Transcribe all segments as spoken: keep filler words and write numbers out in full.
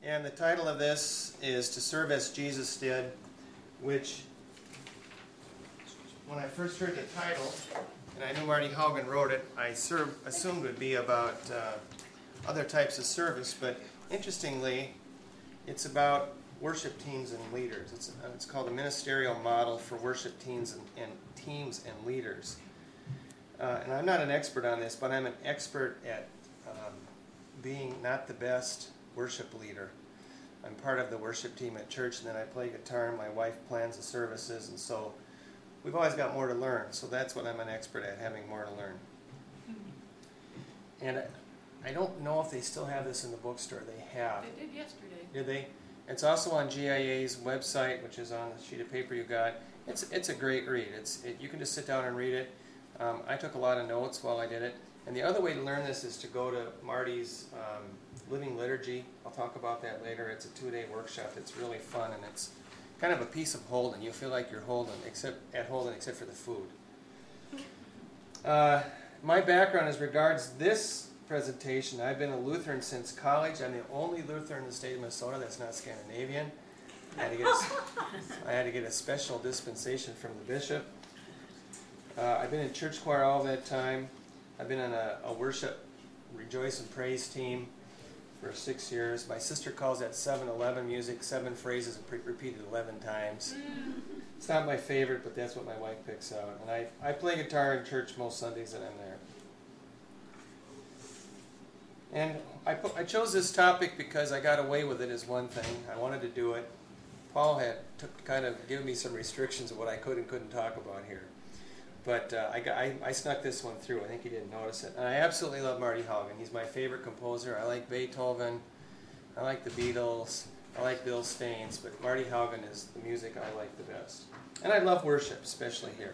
And the title of this is To Serve as Jesus Did, which, when I first heard the title, and I knew Marty Haugen wrote it, I serve, assumed it would be about uh, other types of service, but interestingly, it's about worship teams and leaders. It's, uh, it's called a ministerial model for worship teams and, and teams and leaders. Uh, and I'm not an expert on this, but I'm an expert at um, being not the best worship leader. I'm part of the worship team at church, and then I play guitar, and my wife plans the services, and so we've always got more to learn. So that's what I'm an expert at, having more to learn. And I, I don't know if they still have this in the bookstore. They have. They did yesterday. Did they? It's also on G I A's website, which is on the sheet of paper you got. It's it's a great read. It's it, you can just sit down and read it. Um, I took a lot of notes while I did it. And the other way to learn this is to go to Marty's um, Living Liturgy. I'll talk about that later. It's a two-day workshop that's really fun, and it's kind of a piece of Holden. You feel like you're Holden, except at Holden, except for the food. Uh, my background as regards this presentation, I've been a Lutheran since college. I'm the only Lutheran in the state of Minnesota that's not Scandinavian. I had to get a, I had to get a special dispensation from the bishop. Uh, I've been in church choir all that time. I've been on a, a worship rejoice and praise team for six years. My sister calls that seven eleven music, seven phrases pre- repeated eleven times. It's not my favorite, but that's what my wife picks out. And I, I play guitar in church most Sundays that I'm there. And I, put, I chose this topic because I got away with it is one thing. I wanted to do it. Paul had took, kind of given me some restrictions of what I could and couldn't talk about here. But uh, I, got, I, I snuck this one through. I think you didn't notice it. And I absolutely love Marty Haugen. He's my favorite composer. I like Beethoven. I like the Beatles. I like Bill Staines. But Marty Haugen is the music I like the best. And I love worship, especially here.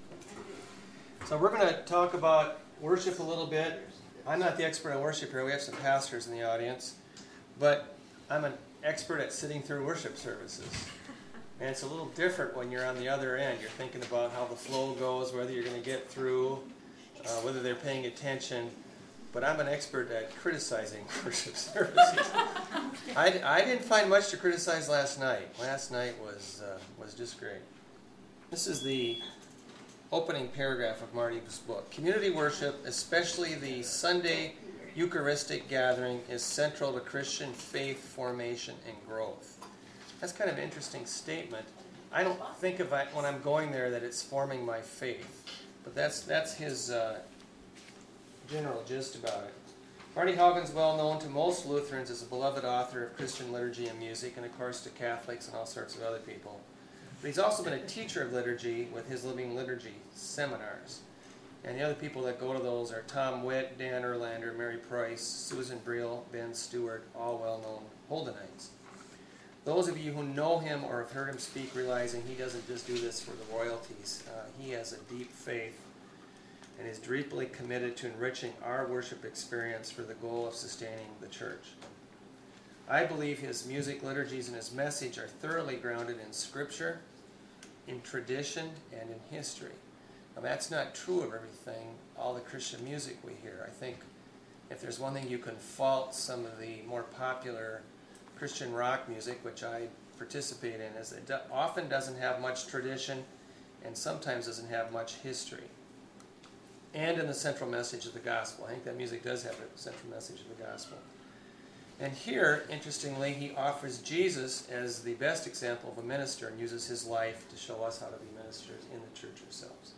So we're going to talk about worship a little bit. I'm not the expert on worship here. We have some pastors in the audience. But I'm an expert at sitting through worship services. And it's a little different when you're on the other end. You're thinking about how the flow goes, whether you're going to get through, uh, whether they're paying attention. But I'm an expert at criticizing worship services. I, I didn't find much to criticize last night. Last night was uh, was just great. This is the opening paragraph of Marty's book. Community worship, especially the Sunday Eucharistic gathering, is central to Christian faith formation and growth. That's kind of an interesting statement. I don't think of it when I'm going there that it's forming my faith. But that's that's his uh, general gist about it. Marty Haugen's well known to most Lutherans as a beloved author of Christian liturgy and music, and of course to Catholics and all sorts of other people. But he's also been a teacher of liturgy with his Living Liturgy seminars. And the other people that go to those are Tom Witt, Dan Erlander, Mary Price, Susan Briel, Ben Stewart, all well-known Holdenites. Those of you who know him or have heard him speak realizing he doesn't just do this for the royalties. Uh, he has a deep faith and is deeply committed to enriching our worship experience for the goal of sustaining the church. I believe his music, liturgies, and his message are thoroughly grounded in Scripture, in tradition, and in history. Now that's not true of everything, all the Christian music we hear. I think if there's one thing you can fault some of the more popular Christian rock music, which I participate in, is it do- often doesn't have much tradition and sometimes doesn't have much history. And in the central message of the gospel. I think that music does have a central message of the gospel. And here, interestingly, he offers Jesus as the best example of a minister and uses his life to show us how to be ministers in the church ourselves.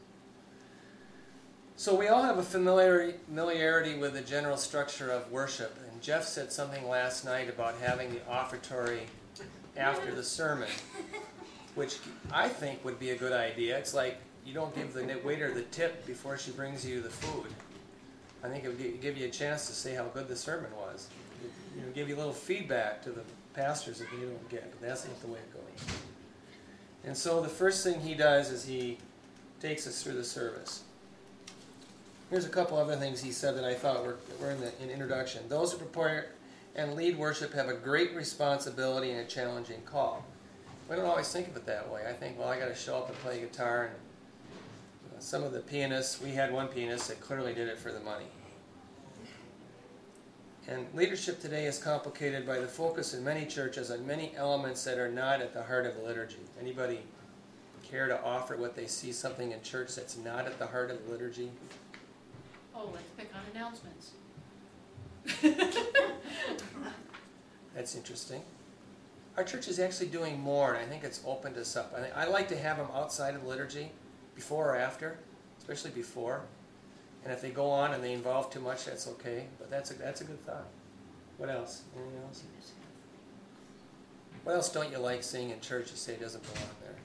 So we all have a familiarity, familiarity with the general structure of worship. And Jeff said something last night about having the offertory after the sermon, which I think would be a good idea. It's like you don't give the waiter the tip before she brings you the food. I think it would give you a chance to say how good the sermon was. It would give you a little feedback to the pastors that you don't get. But that's not the way it goes. And so the first thing he does is he takes us through the service. Here's a couple other things he said that I thought were, were in the in introduction. Those who prepare and lead worship have a great responsibility and a challenging call. We don't always think of it that way. I think, well, I got to show up and play guitar. And uh, some of the pianists, we had one pianist that clearly did it for the money. And leadership today is complicated by the focus in many churches on many elements that are not at the heart of the liturgy. Anybody care to offer what they see something in church that's not at the heart of the liturgy? Oh, let's pick on announcements. That's interesting. Our church is actually doing more, and I think it's opened us up. I, I like to have them outside of liturgy, before or after, especially before. And if they go on and they involve too much, that's okay. But that's a, that's a good thought. What else? Anything else? What else don't you like seeing in church you say doesn't belong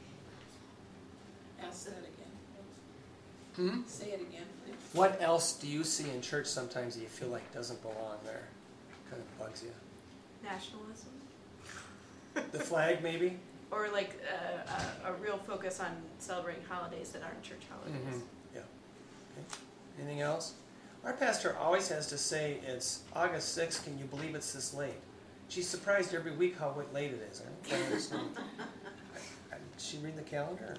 there? Ask that again. Hmm? Say it again, please. What else do you see in church sometimes that you feel like doesn't belong there? Kind of bugs you. Nationalism. The flag, maybe? Or like uh, a, a real focus on celebrating holidays that aren't church holidays. Mm-hmm. Yeah. Okay. Anything else? Our pastor always has to say it's August sixth. Can you believe it's this late? She's surprised every week how late it is. I don't quite understand. I, I, did she read the calendar?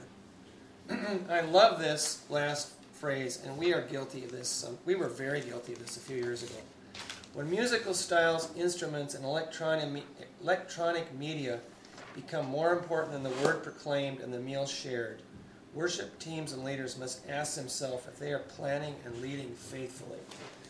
I love this last phrase, and we are guilty of this. Um, we were very guilty of this a few years ago. When musical styles, instruments, and electronic, me- electronic media become more important than the word proclaimed and the meal shared, worship teams and leaders must ask themselves if they are planning and leading faithfully.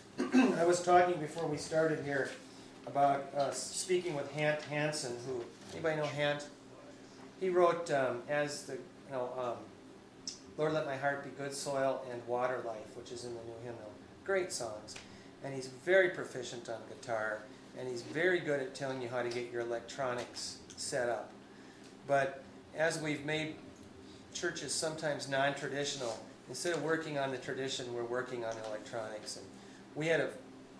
I was talking before we started here about uh, speaking with Hant Hansen, who, anybody know Hant? He wrote um, as the, you know, um, Lord, Let My Heart Be Good Soil and Water Life, which is in the new hymnal. Great songs. And he's very proficient on guitar, and he's very good at telling you how to get your electronics set up. But as we've made churches sometimes non-traditional, instead of working on the tradition, we're working on electronics. And we had a,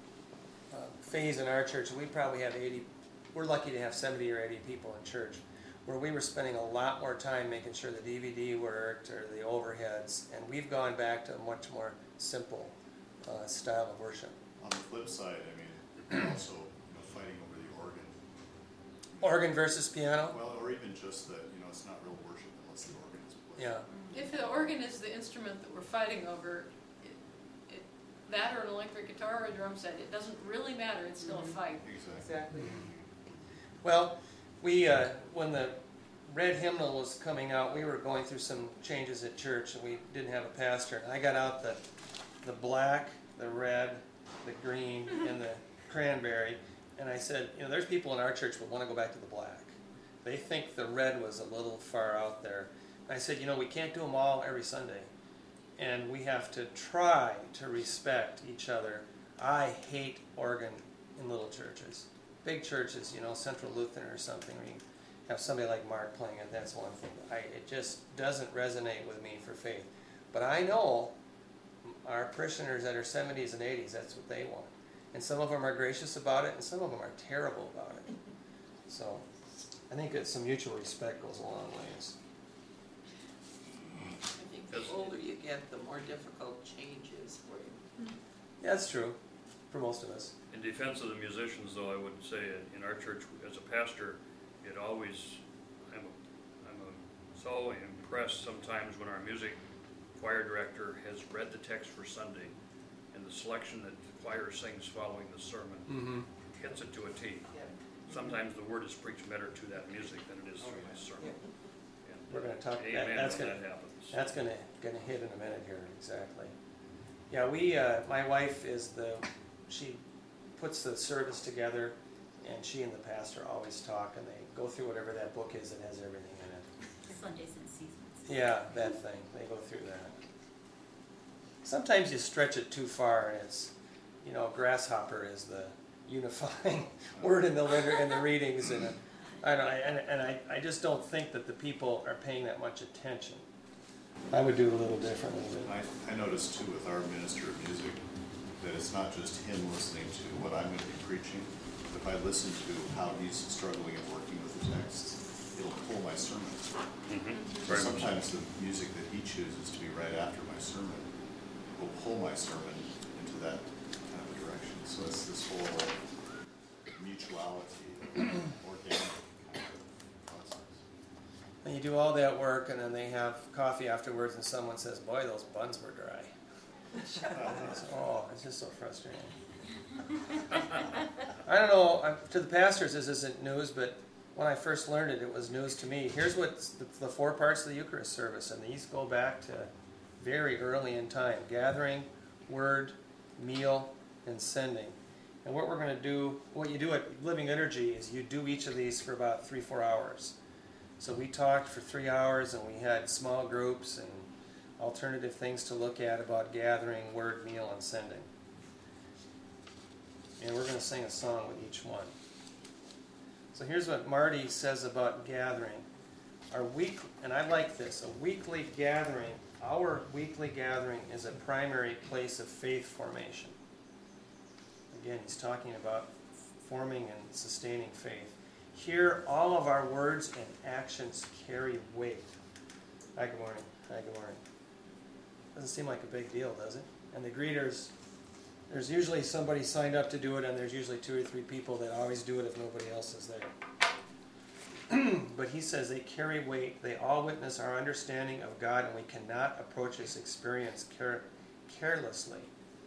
a phase in our church, and we probably have eighty, we're lucky to have seventy or eighty people in church, where we were spending a lot more time making sure the D V D worked or the overheads, and we've gone back to a much more simple uh, style of worship. On the flip side, I mean, also, you know, fighting over the organ. Organ versus piano? Well, or even just that, you know, it's not real worship unless the organ is played. Yeah. If the organ is the instrument that we're fighting over, it, it, that or an electric guitar or a drum set, it doesn't really matter. It's still Mm-hmm. a fight. Exactly. Exactly. Well, we uh, when the red hymnal was coming out, we were going through some changes at church, and we didn't have a pastor. And I got out the the black, the red, the green, and the cranberry, and I said, you know, there's people in our church who want to go back to the black. They think the red was a little far out there. And I said, you know, we can't do them all every Sunday, and we have to try to respect each other. I hate organ in little churches. Big churches, you know, Central Lutheran or something, where you have somebody like Mark playing it, that's one thing. I, it just doesn't resonate with me for faith. But I know our parishioners that are seventies and eighties, that's what they want. And some of them are gracious about it, and some of them are terrible about it. So I think that some mutual respect goes a long ways. I think the older you get, the more difficult change is for you. Yeah, that's true for most of us. In defense of the musicians, though, I would say in our church, as a pastor, it always, I'm, I'm so impressed sometimes when our music choir director has read the text for Sunday, and the selection that the choir sings following the sermon Mm-hmm. hits it to a T. Yeah. Sometimes the word is preached better to that music than it is to the sermon. And We're going to talk. That, amen that's when going. that happens. That's going to going to hit in a minute here. Exactly. Yeah, we. Uh, my wife is the. She puts the service together, and she and the pastor always talk, and they go through whatever that book is that has everything in it. Sundays and Seasons. Yeah, that thing. They go through that. Sometimes you stretch it too far, and it's, you know, grasshopper is the unifying word in the liter- in the readings, and I don't, and, and I, I just don't think that the people are paying that much attention. I would do it a little differently. I, I noticed too with our minister of music that it's not just him listening to what I'm going to be preaching. If I listen to how he's struggling and working with the texts, it'll pull my sermon. Mm-hmm. So sometimes the music that he chooses to be right after my sermon will pull my sermon into that kind of a direction. So it's this whole mutuality, organic kind of process. And you do all that work, and then they have coffee afterwards, and someone says, "Boy, those buns were dry." Oh, it's just so frustrating. I don't know, uh, to the pastors this isn't news, but when I first learned it, it was news to me. Here's what the, the four parts of the Eucharist service, and these go back to very early in time. Gathering, word, meal, and sending. And what we're going to do, what you do at Living Liturgy is you do each of these for about three, four hours. So we talked for three hours and we had small groups and alternative things to look at about gathering, word, meal, and sending. And we're going to sing a song with each one. So here's what Marty says about gathering. Our week, and I like this, a weekly gathering, our weekly gathering is a primary place of faith formation. Again, he's talking about forming and sustaining faith. Here, all of our words and actions carry weight. Hi, good morning. Hi, good morning. Doesn't seem like a big deal, does it? And the greeters, there's usually somebody signed up to do it, and there's usually two or three people that always do it if nobody else is there. But he says they carry weight. They all witness our understanding of God, and we cannot approach this experience care- carelessly.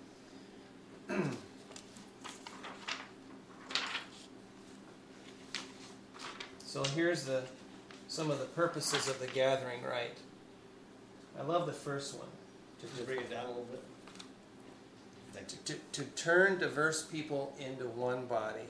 So here's the some of the purposes of the gathering rite. I love the first one. To, Just bring it down a little bit. Thank you. to, to turn diverse people into one body.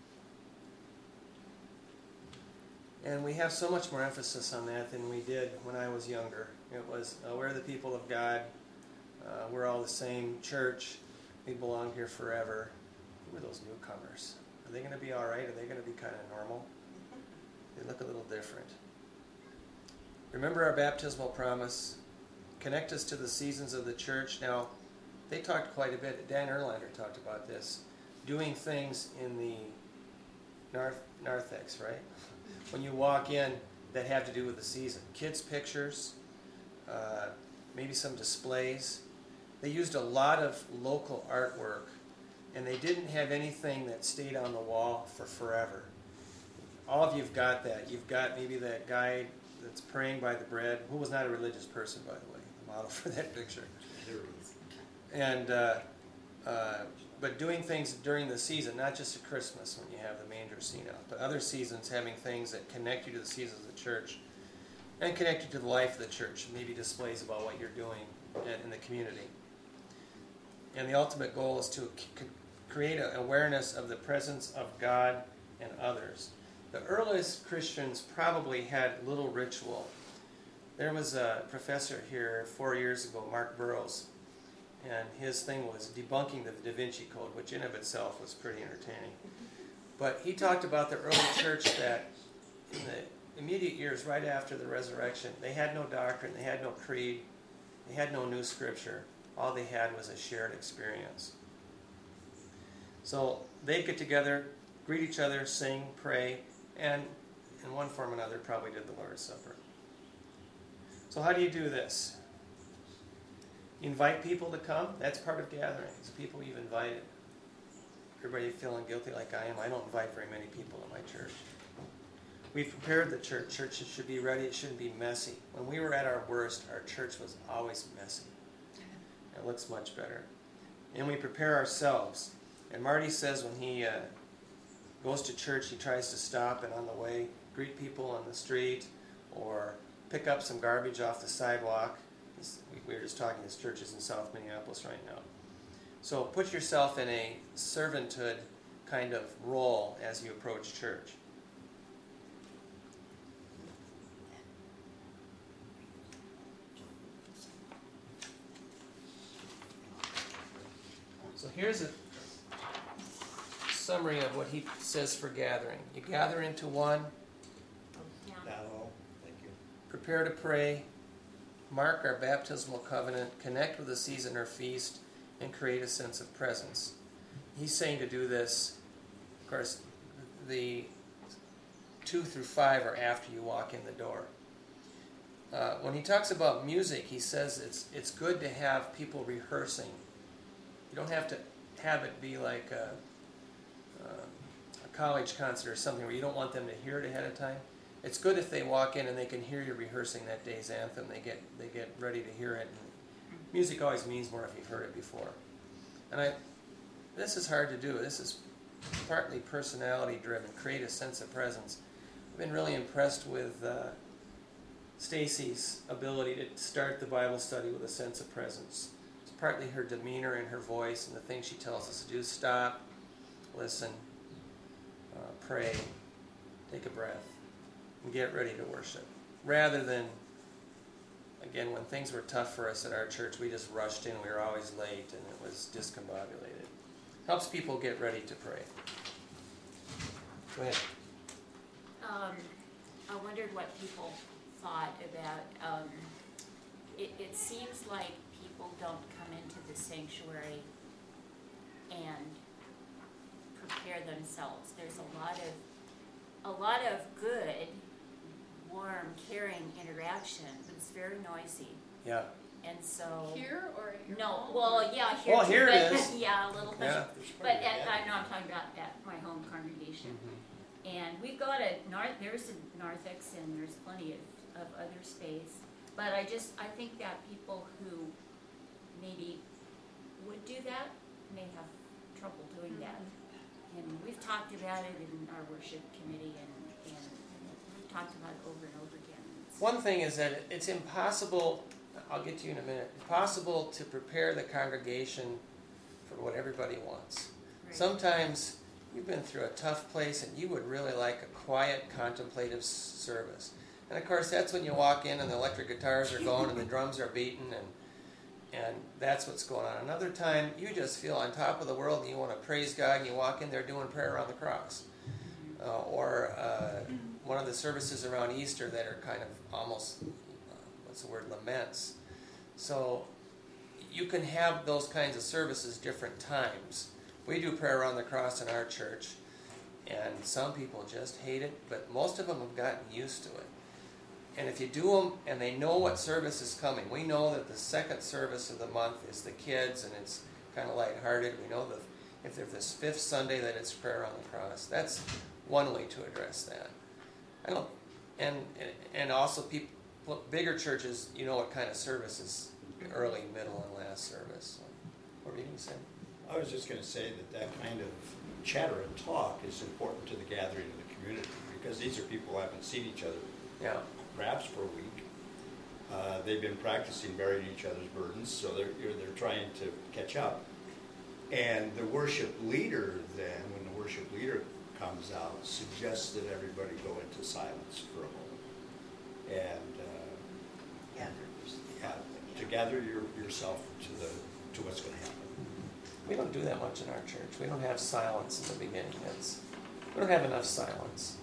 And we have so much more emphasis on that than we did when I was younger. It was, uh, we're the people of God. Uh, we're all the same church. We belong here forever. Who are those newcomers? Are they going to be all right? Are they going to be kind of normal? They look a little different. Remember our baptismal promise. Connect us to the seasons of the church. Now, they talked quite a bit. Dan Erlander talked about this. Doing things in the narth- narthex, right? When you walk in that have to do with the season. Kids' pictures, uh, maybe some displays. They used a lot of local artwork, and they didn't have anything that stayed on the wall for forever. All of you've got that. You've got maybe that guy that's praying by the bread, who was not a religious person, by the way, the model for that picture. And uh, uh, but doing things during the season, not just at Christmas when you have the manger scene out, but other seasons, having things that connect you to the seasons of the church and connect you to the life of the church, maybe displays about what you're doing in the community. And the ultimate goal is to c- create an awareness of the presence of God and others. The earliest Christians probably had little ritual. There was a professor here four years ago, Mark Burrows, and his thing was debunking the Da Vinci Code, which in of itself was pretty entertaining. But he talked about the early church that in the immediate years right after the resurrection, they had no doctrine, they had no creed, they had no new scripture. All they had was a shared experience. So they'd get together, greet each other, sing, pray, and in one form or another probably did the Lord's Supper. So how do you do this? You invite people to come. That's part of gathering. It's people you've invited. Everybody feeling guilty like I am? I don't invite very many people in my church. We've prepared the church. Church should be ready. It shouldn't be messy. When we were at our worst, our church was always messy. It looks much better. And we prepare ourselves. And Marty says when he uh, goes to church, he tries to stop and on the way greet people on the street or pick up some garbage off the sidewalk. We were just talking, this church is in South Minneapolis right now. So put yourself in a servanthood kind of role as you approach church. So here's a summary of what he says for gathering. You gather into one, Not all. Thank you. prepare to pray, mark our baptismal covenant, connect with the season or feast, and create a sense of presence. He's saying to do this, of course, the two through five are after you walk in the door. Uh, when he talks about music, he says it's it's good to have people rehearsing. You don't have to have it be like a, uh, a college concert or something where you don't want them to hear it ahead of time. It's good if they walk in and they can hear you rehearsing that day's anthem. They get they get ready to hear it. And music always means more if you've heard it before. And I this is hard to do. This is partly personality driven, create a sense of presence. I've been really impressed with uh, Stacy's ability to start the Bible study with a sense of presence. It's partly her demeanor and her voice and the things she tells us to do. Stop, listen, uh, pray, take a breath, and get ready to worship. Rather than, again, when things were tough for us at our church, we just rushed in. We were always late, and it was discombobulated. Helps people get ready to pray. Go ahead. Um, I wondered what people thought about, um, it, it seems like people don't come into the sanctuary and prepare themselves. There's a lot of, a lot of good, warm, caring interaction, but it's very noisy. Yeah. And so. Here or at your No, home? well, yeah, here Well, too, here it but- is. Yeah, a little bit. Yeah. But at, I know I'm talking about at my home congregation. Mm-hmm. And we've got a North, there's a narthex and there's plenty of, of other space. But I just, I think that people who maybe would do that may have trouble doing that. And we've talked about it in our worship committee and, and we've talked about it over and over again. It's- One thing is that it's impossible, I'll get to you in a minute, impossible to prepare the congregation for what everybody wants. Right. Sometimes you've been through a tough place and you would really like a quiet, contemplative s- service. And of course, that's when you walk in and the electric guitars are going and the drums are beating and and that's what's going on. Another time, you just feel on top of the world and you want to praise God and you walk in there doing prayer around the cross. Uh, or uh, one of the services around Easter that are kind of almost, uh, what's the word, laments. So you can have those kinds of services different times. We do prayer around the cross in our church, and some people just hate it, but most of them have gotten used to it. And if you do them and they know what service is coming, we know that the second service of the month is the kids, and it's kind of lighthearted. We know that if there's this fifth Sunday that it's prayer on the cross. That's one way to address that. I don't, and and also people, bigger churches, you know what kind of service is early, middle, and last service. So, what were you going to say? I was just gonna say that that kind of chatter and talk is important to the gathering of the community, because these are people who haven't seen each other Yeah. perhaps for a week. Uh, they've been practicing bearing each other's burdens, so they're, you're- they're trying to catch up. And the worship leader then, when the worship leader comes out, suggests that everybody go into silence for a moment. And, uh, yeah, to gather your, yourself to the, to what's gonna happen. We don't do that much in our church. We don't have silence in the beginning. It's, we don't have enough silence.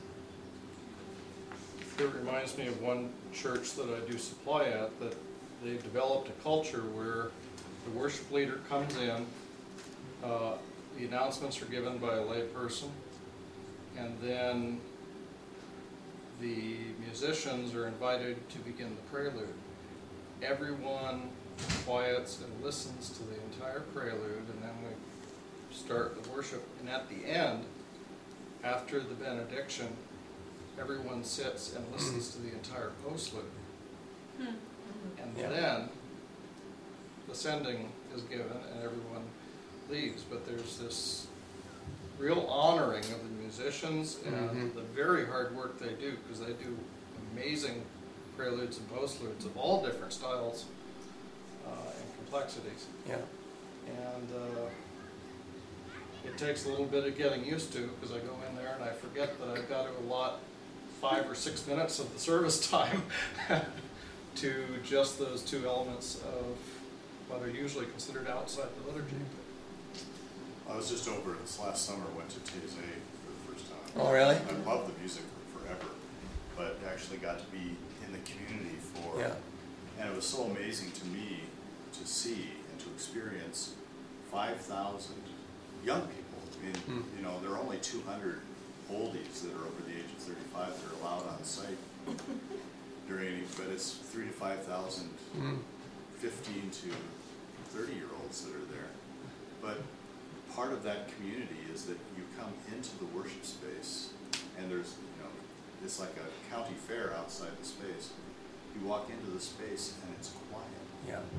It reminds me of one church that I do supply at, that they've developed a culture where the worship leader comes in, uh, the announcements are given by a lay person, and then the musicians are invited to begin the prelude. Everyone quiets and listens to the entire prelude, and then we start the worship. And at the end, after the benediction, everyone sits and listens to the entire postlude. Hmm. And Yeah. then the sending is given and everyone leaves. But there's this real honoring of the musicians and Mhm. the very hard work they do, because they do amazing preludes and postludes of all different styles uh, and complexities. Yeah. And uh, it takes a little bit of getting used to, because I go in there and I forget that I've got to allot five or six minutes of the service time to just those two elements of what are usually considered outside the liturgy. I was just over this last summer, went to Taizé for the first time. Oh, really? I love the music forever, but actually got to be in the community for, Yeah. and it was so amazing to me to see and to experience five thousand young people. I mean, Hmm. you know, there are only two hundred oldies that are over the age of thirty-five that are allowed on site during, but it's three to five thousand Mm. fifteen to thirty year olds that are there. But part of that community is that you come into the worship space and there's, you know, it's like a county fair outside the space. You walk into the space and it's quiet. Yeah. And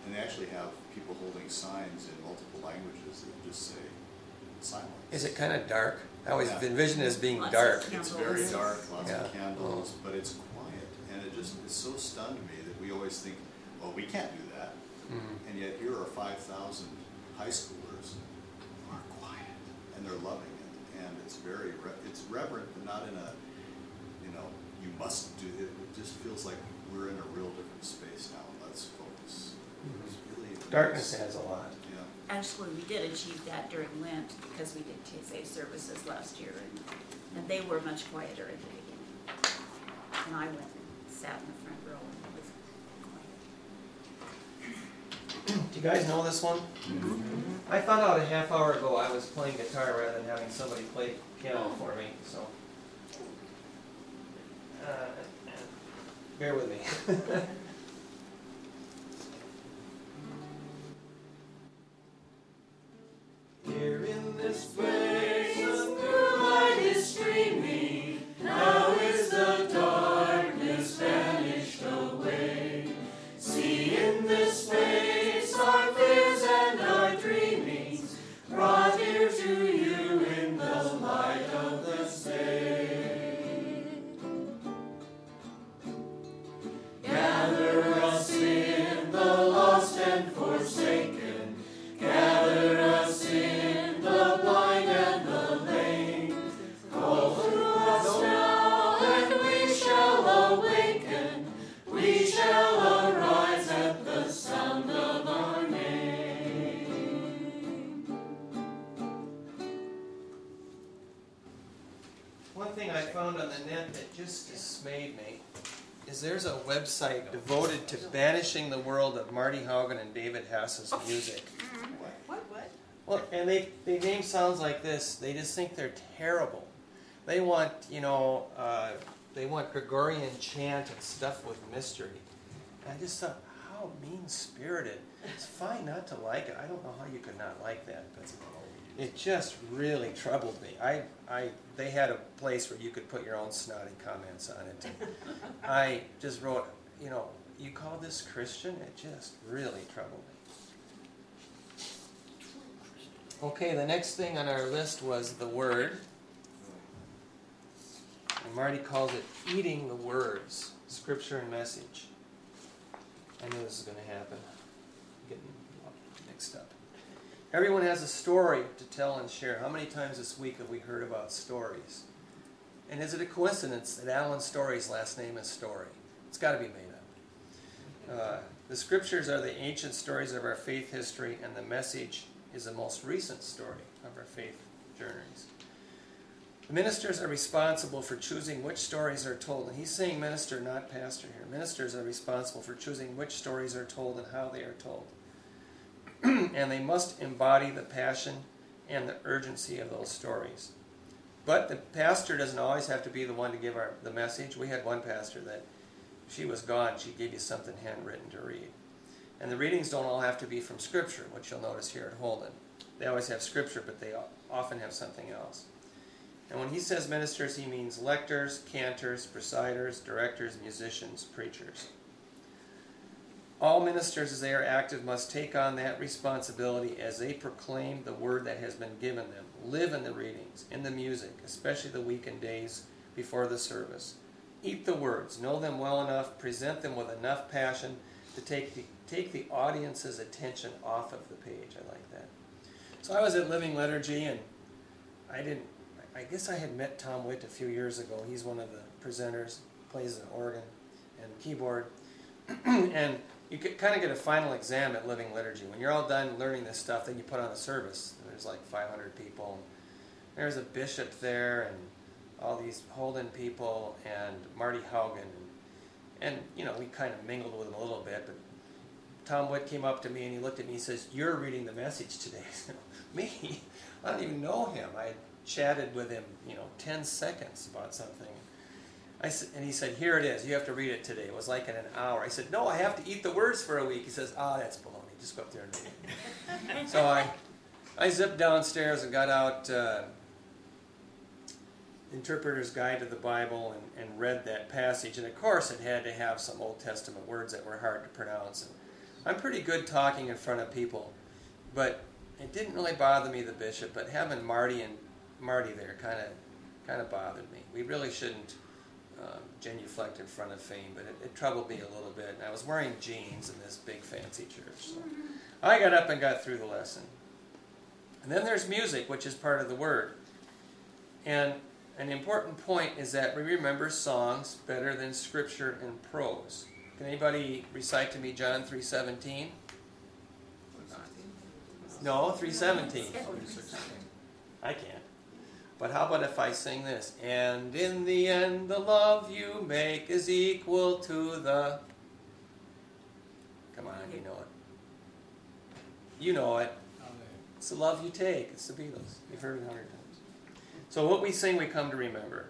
And they actually have people holding signs in multiple languages that just say silence. Is it kind of dark? I always Yeah. envision it as being Lots of dark. It's very Candles. dark, lots Yeah. of candles, but it's quiet. And it just, it so stunned me that we always think, well, we can't do that. Mhm. And yet here are five thousand high schoolers who are quiet and they're loving it. And it's very, re- it's reverent, but not in a, you know, you must do it. It just feels like we're in a real different space now. Let's focus. It's really Darkness adds a lot. Yeah. Actually, we did achieve that during Lent because we did T S A services last year, and, and they were much quieter at the beginning. And I went and sat in the front row and it was quiet. Do you guys know this one? I found out a half hour ago I was playing guitar rather than having somebody play piano for me, so. Uh, bear with me. Here in this place, the light is streaming. Now is the darkness vanished away. See in this space our fears and our dreamings, brought here to you in the light of the day. Gather us in the lost and forsaken. Gather us in the blind and the lame. Call to us now, and we shall awaken. We shall arise at the sound of our name. One thing I found on the net that just dismayed me is there's a website devoted to banishing the world of Marty Haugen and David Hass's music. What, what? Well, and they, they name sounds like this. They just think they're terrible. They want, you know, uh, they want Gregorian chant and stuff with mystery. And I just thought, how mean-spirited. It's fine not to like it. I don't know how you could not like that, but it just really troubled me. I, I, they had a place where you could put your own snotty comments on it. And I just wrote, you know, you call this Christian? It just really troubled me. Okay, the next thing on our list was the Word. And Marty calls it eating the words, Scripture and message. I knew this was going to happen. Getting mixed up. Everyone has a story to tell and share. How many times this week have we heard about stories? And is it a coincidence that Alan Story's last name is Story? It's got to be made up. Uh, the Scriptures are the ancient stories of our faith history, and the message is the most recent story of our faith journeys. The ministers are responsible for choosing which stories are told. And he's saying minister, not pastor here. Ministers are responsible for choosing which stories are told and how they are told. And they must embody the passion and the urgency of those stories. But the pastor doesn't always have to be the one to give our, the message. We had one pastor that she was gone. She gave you something handwritten to read. And the readings don't all have to be from Scripture, which you'll notice here at Holden. They always have Scripture, but they often have something else. And when he says ministers, he means lectors, cantors, presiders, directors, musicians, preachers. All ministers, as they are active, must take on that responsibility as they proclaim the word that has been given them. Live in the readings, in the music, especially the weekend days before the service. Eat the words, know them well enough, present them with enough passion to take the, take the audience's attention off of the page. I like that. So I was at Living Liturgy, and I didn't, I guess I had met Tom Witt a few years ago. He's one of the presenters, plays an organ and keyboard. And you kind of get a final exam at Living Liturgy. When you're all done learning this stuff, then you put on a service. There's like five hundred people. There's a bishop there, and all these Holden people, and Marty Haugen. And, and, you know, we kind of mingled with him a little bit. But Tom Witt came up to me, and he looked at me and says, "You're reading the message today." Me? I don't even know him. I chatted with him, you know, ten seconds about something. I said, and he said, "Here it is. You have to read it today." It was like in an hour. I said, "No, I have to eat the words for a week." He says, "Ah, oh, that's baloney. Just go up there and read it." So I, I zipped downstairs and got out uh, Interpreter's Guide to the Bible and, and read that passage. And of course, it had to have some Old Testament words that were hard to pronounce. And I'm pretty good talking in front of people, but it didn't really bother me, the bishop, but having Marty and Marty there kind of kind of bothered me. We really shouldn't um, genuflect in front of fame, but it, it troubled me a little bit. And I was wearing jeans in this big fancy church. So I got up and got through the lesson. And then there's music, which is part of the word. And an important point is that we remember songs better than scripture and prose. Can anybody recite to me John three seventeen? No, three seventeen. I can't. But how about if I sing this? And in the end, the love you make is equal to the... Come on, you know it. You know it. It's the love you take. It's the Beatles. You've heard it a hundred times. So what we sing, we come to remember.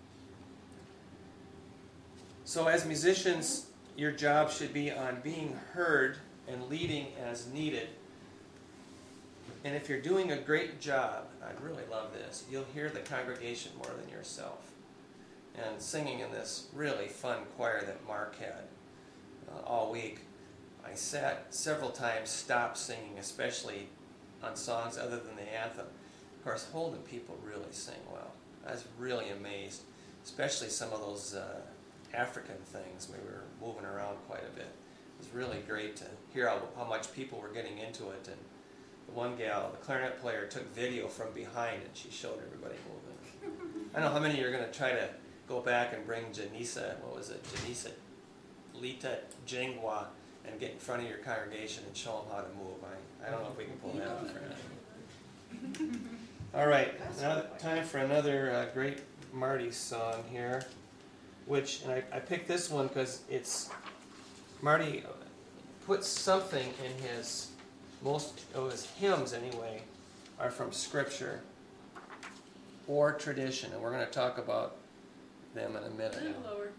So as musicians, your job should be on being heard and leading as needed. And if you're doing a great job, I really love this, you'll hear the congregation more than yourself. And singing in this really fun choir that Mark had uh, all week, I sat several times, stopped singing, especially on songs other than the anthem. Of course, Holden people really sing well. I was really amazed, especially some of those uh, African things. We were moving around quite a bit. It was really great to hear how, how much people were getting into it. And the one gal, the clarinet player, took video from behind and she showed everybody moving. I don't know how many of you are going to try to go back and bring Janisa, what was it, Janisa Lita Jingwa, and get in front of your congregation and show them how to move. I, I don't know if we can pull that off or not. All right, now time for another uh, great Marty song here, which, and I, I picked this one because it's, Marty puts something in his, most of his hymns anyway, are from Scripture or tradition, and we're going to talk about them in a minute. A little lower.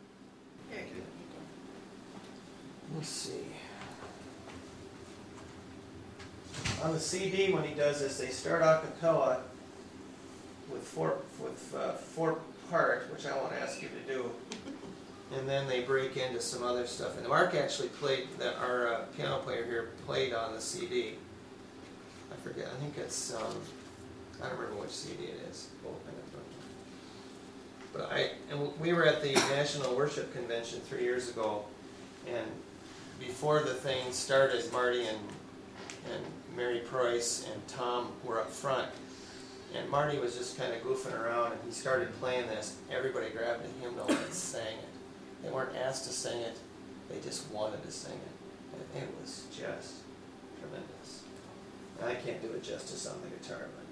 Let's see. On the C D, when he does this, they start a cappella with four with uh, four part, which I won't ask you to do, and then they break into some other stuff. And Mark actually played that. Our uh, piano player here played on the C D. I forget. I think it's. Um, I don't remember which C D it is. But I and we were at the National Worship Convention three years ago, and before the thing started, Marty and and Mary Price and Tom were up front, and Marty was just kind of goofing around, and he started playing this. Everybody grabbed a hymnal and sang it. They weren't asked to sing it; they just wanted to sing it, and it was just tremendous. And I can't do it justice on the guitar, but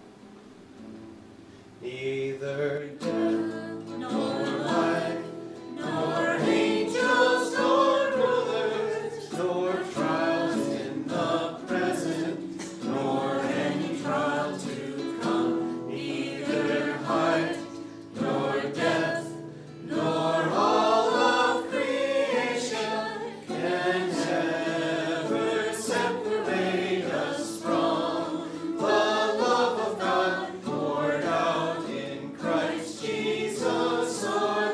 neither death nor life, nor angels nor rulers, nor trials in the present, nor any trial to come, neither height nor depth, nor all of creation can ever separate us from the love of God poured out in Christ Jesus our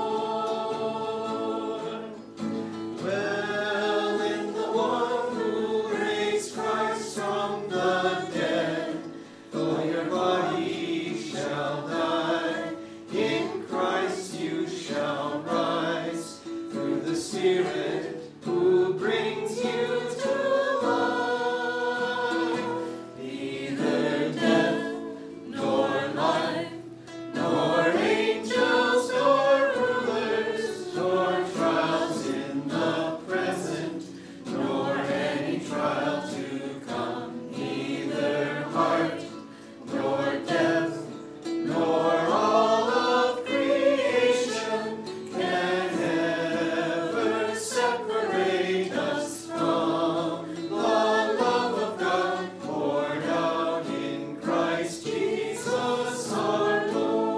Lord. Well, in the one who raised Christ from the dead, though your body shall die, in Christ you shall rise, through the Spirit who brings you to life. Neither death nor life, nor angels nor rulers, nor trials in the present, nor any trial to come, neither heart nor death, nor all of creation can ever separate us from the love of God poured out in Christ Jesus our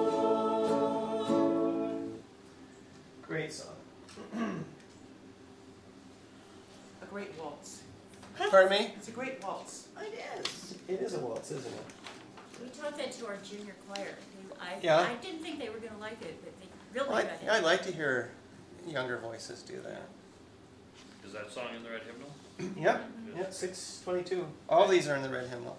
Lord. Great song. A great waltz. Pardon me? It's a great waltz. It is. It is a waltz, isn't it? We taught that to our junior choir. They- I, Yeah. I didn't think they were gonna like it, but they really Well, got I, it. I'd like to hear younger voices do that. Is that song in the red hymnal? Yep, yep, six twenty-two. All these are in the red hymnal.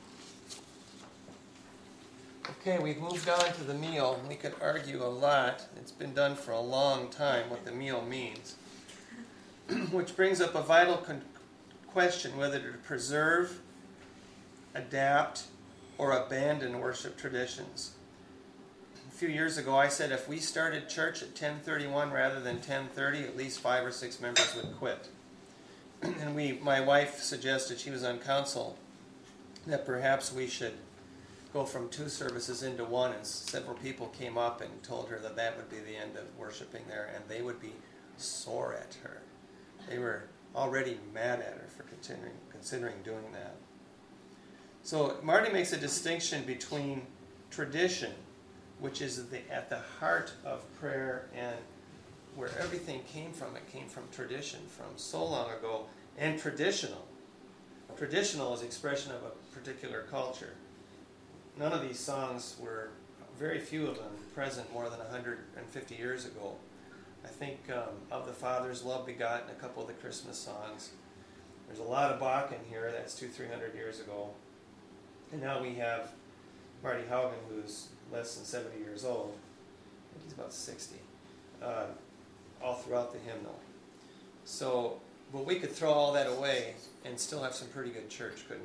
Okay, we've moved on to the meal. We could argue a lot. It's been done for a long time what the meal means. Which brings up a vital con- question whether to preserve, adapt, or abandon worship traditions. A few years ago I said if we started church at ten thirty-one rather than ten thirty, at least five or six members would quit. And we, my wife suggested, she was on council, that perhaps we should go from two services into one, and several people came up and told her that that would be the end of worshiping there, and they would be sore at her. They were already mad at her for considering, considering doing that. So Marty makes a distinction between tradition, which is the, at the heart of prayer, and where everything came from. It came from tradition, from so long ago, and traditional. Traditional is expression of a particular culture. None of these songs were, very few of them, present more than one hundred fifty years ago. I think um, Of the Father's Love Begotten, a couple of the Christmas songs. There's a lot of Bach in here, that's two, three hundred years ago. And now we have Marty Haugen, who's less than seventy years old. I think he's about sixty. Uh, all throughout the hymnal. So, but we could throw all that away and still have some pretty good church, couldn't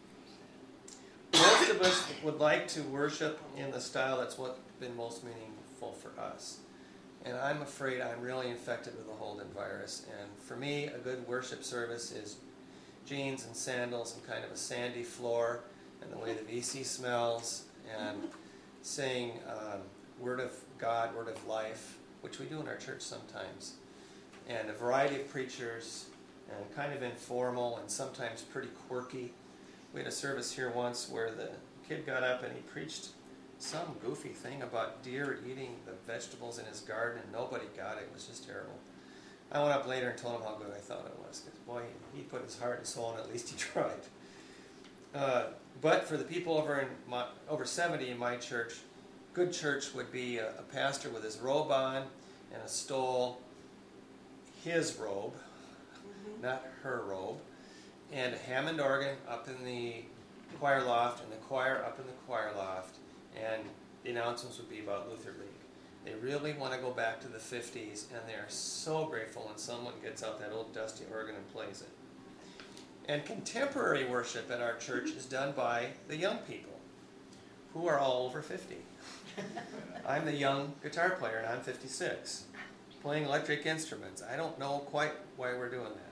we? Most of us would like to worship in the style that's what's been most meaningful for us. And I'm afraid I'm really infected with the Holden virus. And for me, a good worship service is jeans and sandals and kind of a sandy floor and the way the V C smells and saying um, Word of God, Word of Life, which we do in our church sometimes, and a variety of preachers, and kind of informal and sometimes pretty quirky. We had a service here once where the kid got up and he preached some goofy thing about deer eating the vegetables in his garden, and nobody got it. It was just terrible. I went up later and told him how good I thought it was, because boy, he, he put his heart and soul in it. At least he tried. Uh, but for the people over in my, over seventy in my church, good church would be a, a pastor with his robe on and a stole, his robe, mm-hmm. not her robe, and a Hammond organ up in the choir loft, and the choir up in the choir loft, and the announcements would be about Luther League. They really want to go back to the fifties, and they are so grateful when someone gets out that old dusty organ and plays it. And contemporary worship at our church is done by the young people, who are all over fifty. I'm the young guitar player, and I'm fifty-six, playing electric instruments. I don't know quite why we're doing that.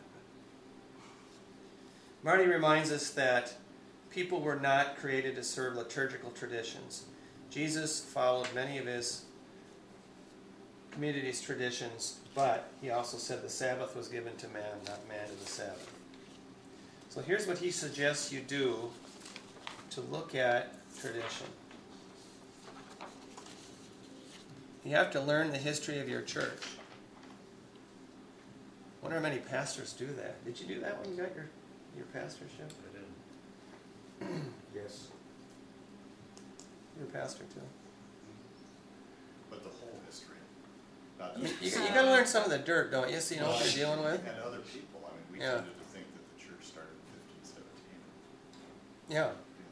Marty reminds us that people were not created to serve liturgical traditions. Jesus followed many of his community's traditions, but he also said the Sabbath was given to man, not man to the Sabbath. So here's what he suggests you do to look at tradition. You have to learn the history of your church. I wonder how many pastors do that. Did you do that when you got your, your pastorship? I did. Yes. You're a pastor too. But the whole history, not You, just. you, you got to learn some of the dirt, don't you? So you know what you're dealing with? And other people. I mean, we Yeah. tended to think that the church started in fifteen seventeen. Yeah.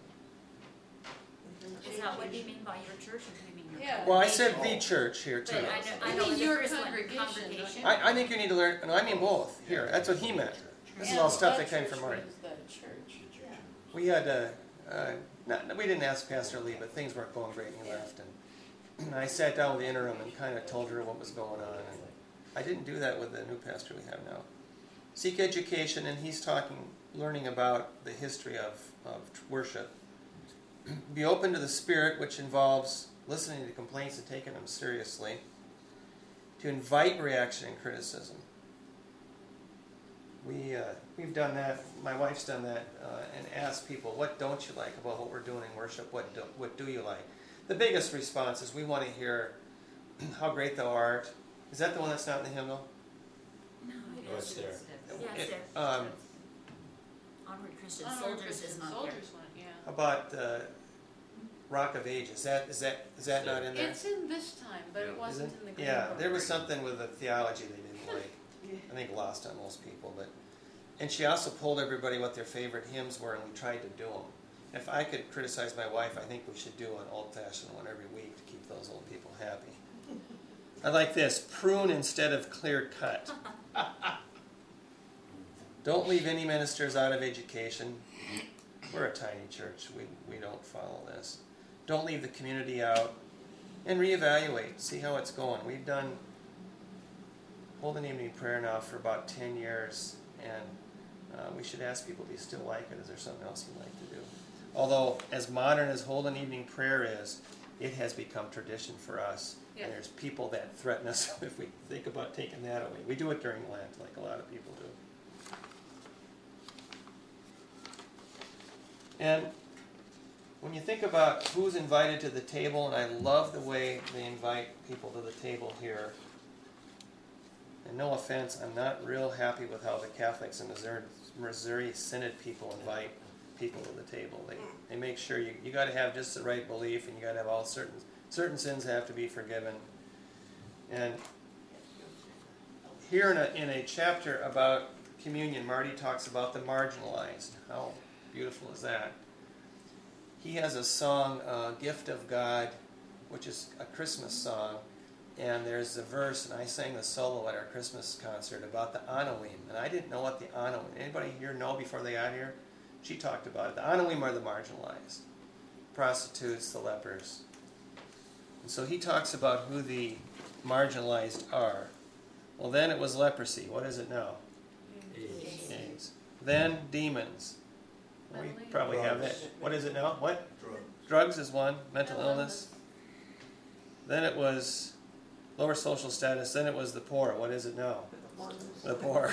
Is that what you mean by your church, or do you mean your? Yeah. Well, I said the church here But too. I know, I You know mean the your first one, congregation, don't congregation. you? I, I think you need to learn, no, I mean both. Here, that's what he meant. This is all stuff that came from Marty. We had, uh, uh, not, we didn't ask Pastor Lee, but things weren't going great, and he left. And, and I sat down with the interim and kind of told her what was going on. And I didn't do that with the new pastor we have now. Seek education, and he's talking, learning about the history of, of worship. Be open to the Spirit, which involves listening to complaints and taking them seriously. To invite reaction and criticism. We, uh, we've done that, my wife's done that, uh, and asked people, what don't you like about what we're doing in worship? What do, what do you like? The biggest response is we want to hear how great thou art. Is that the one that's not in the hymnal? No, Oh, it's there. Yeah, it's It- there. um, Onward Christian Onward Soldiers Christian is not there. Soldiers one, yeah. How about uh, Rock of Ages? Is that, is that, is that not in there? It's in this time, but it Yeah. Is wasn't it? in the green Yeah, book. there was something with the theology they didn't like. I think lost on most people. But and she also told everybody what their favorite hymns were, and we tried to do them. If I could criticize my wife, I think we should do an old-fashioned one every week to keep those old people happy. I like this: prune instead of clear cut. Don't leave any ministers out of education. We're a tiny church. We, we don't follow this. Don't leave the community out. And reevaluate. See how it's going. We've done Hold an Evening Prayer now for about ten years. And uh, we should ask people, do you still like it? Is there something else you'd like to do? Although, as modern as Hold an Evening Prayer is, it has become tradition for us. Yeah. And there's people that threaten us if we think about taking that away. We do it during Lent, like a lot of people do. And when you think about who's invited to the table, and I love the way they invite people to the table here. And no offense, I'm not real happy with how the Catholics in Missouri, Missouri Synod people invite people to the table. They they make sure you you got to have just the right belief, and you got to have all certain certain sins have to be forgiven. And here in a in a chapter about communion, Marty talks about the marginalized. How beautiful is that? He has a song, uh, Gift of God, which is a Christmas song. And there's a verse, and I sang the solo at our Christmas concert about the Anawim. And I didn't know what the Anawim, anybody here know before they got here? She talked about it. The Anawim are the marginalized. Prostitutes, the lepers. And so he talks about who the marginalized are. Well, then it was leprosy. What is it now? AIDS. AIDS. Then demons. Well, we probably have that. What is it now? What? Drugs. Drugs is one. Mental illness. Then it was lower social status. Then it was the poor. What is it now? The poor.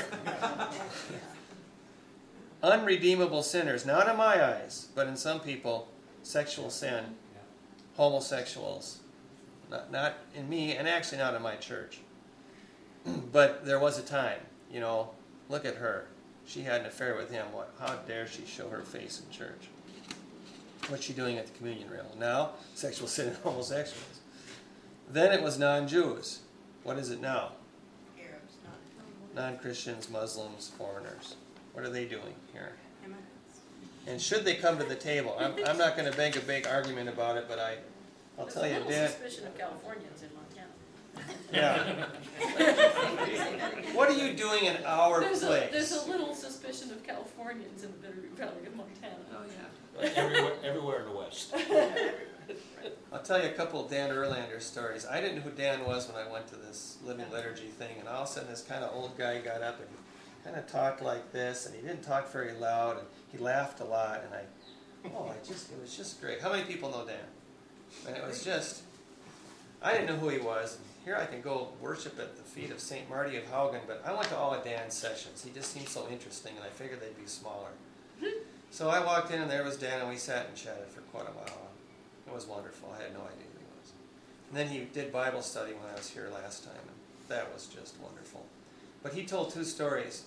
Unredeemable sinners. Not in my eyes, but in some people, sexual sin. Homosexuals. Not, not in me, and actually not in my church. But there was a time, you know, look at her. She had an affair with him. What? How dare she show her face in church? What's she doing at the communion rail? Now, sexual sin and homosexuals. Then it was non-Jews. What is it now? Arabs, Non-Christians, Muslims, foreigners. What are they doing here? And should they come to the table? I'm, I'm not going to make a big argument about it, but I, I'll tell you, There's a Dan. little suspicion of Californians in Montana. Yeah. What are you doing in our There's a, place? there's a little suspicion of Californians in the Bitterroot Valley of Montana. Oh, yeah. Everywhere, everywhere in the West. I'll tell you a couple of Dan Erlander stories. I didn't know who Dan was when I went to this living liturgy thing, and all of a sudden this kind of old guy got up and kind of talked like this, and he didn't talk very loud, and he laughed a lot, and I, oh, I just, it was just great. How many people know Dan? And it was just, I didn't know who he was. Here I can go worship at the feet of Saint Marty of Haugen, but I went to all of Dan's sessions. He just seemed so interesting, and I figured they'd be smaller. So I walked in, and there was Dan, and we sat and chatted for quite a while. It was wonderful. I had no idea who he was. And then he did Bible study when I was here last time, and that was just wonderful. But he told two stories.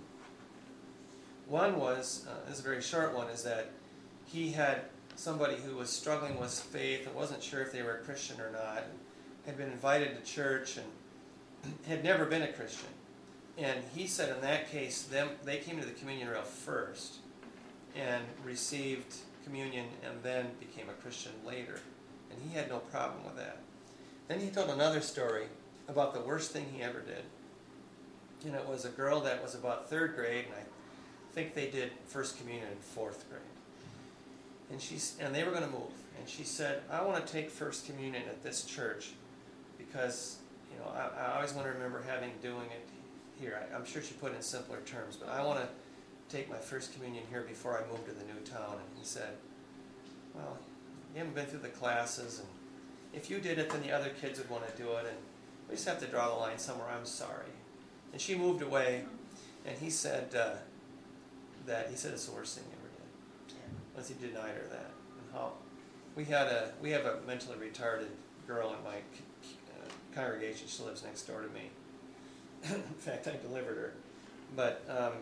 One was, uh, this is a very short one, is that he had somebody who was struggling with faith and wasn't sure if they were a Christian or not, and had been invited to church and had never been a Christian. And he said in that case, them they came to the communion rail first and received communion and then became a Christian later. And he had no problem with that. Then he told another story about the worst thing he ever did. And it was a girl that was about third grade, and I think they did first communion in fourth grade. And she's and they were going to move. And she said, I want to take first communion at this church because, you know, I, I always want to remember having doing it here. I, I'm sure she put it in simpler terms, but I want to take my first communion here before I move to the new town. And he said, well, you haven't been through the classes, and if you did it, then the other kids would want to do it, and we just have to draw the line somewhere. I'm sorry. And she moved away, and he said uh, that he said it's the worst thing he ever did. Unless he denied her that. And how we had a we have a mentally retarded girl in my uh, congregation. She lives next door to me. In fact, I delivered her, but um,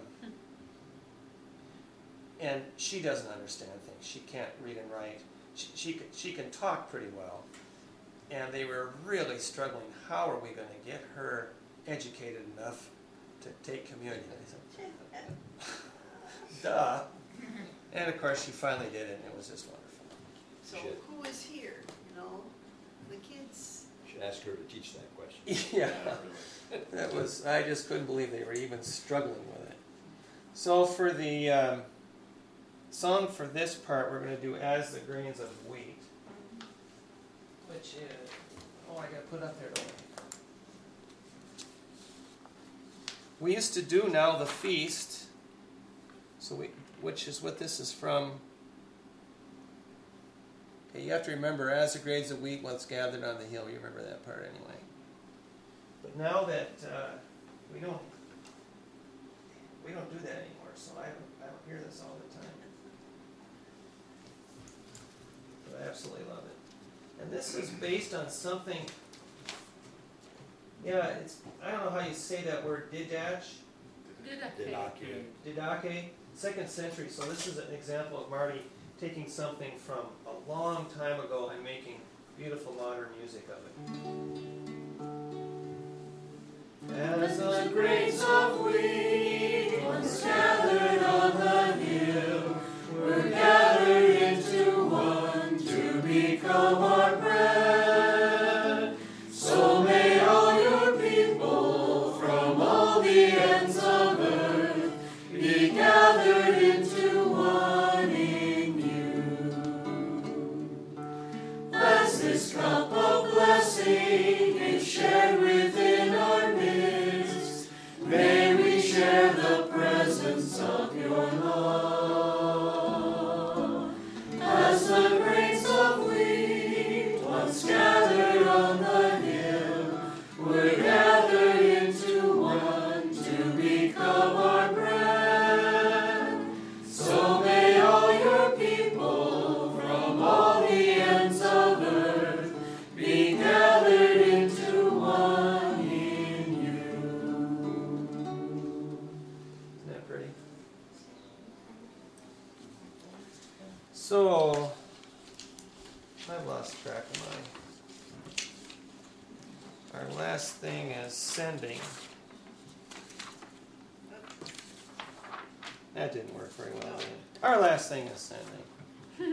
and she doesn't understand things. She can't read and write. She she can, she can talk pretty well, and they were really struggling. How are we going to get her educated enough to take communion. I said, duh. And of course, she finally did it, and it was just wonderful. So Should. who is here, you know? The kids. Should ask her to teach that question. Yeah, that was, I just couldn't believe they were even struggling with it. So for the um, song for this part, we're going to do As the Grains of Wheat, which is, oh, I got to put up there, don't I? We used to do Now the Feast, so we, which is what this is from. Okay, you have to remember, as the grains of wheat once gathered on the hill. You remember that part anyway. But now that uh, we don't, we don't do that anymore, so I don't, I don't hear this all the time. But I absolutely love it. And this is based on something. Yeah, it's, I don't know how you say that word, Didache. Didache. Didache, second century. So this is an example of Marty taking something from a long time ago and making beautiful modern music of it. As the grains of wheat once gathered on the hill were gathered into one to become our bread, so may all your people from all the ends of earth be gathered into one in you. As this cup of blessing is shared within our midst, may we share the presence of your love. As the grains of wheat once gathered on the hill were gathered into one to become our bread, so may all your people from all the ends of earth be gathered into one in you. Isn't that pretty? So, I've lost track of mine. Our last thing is sending. That didn't work very well, did it? Our last thing is sending.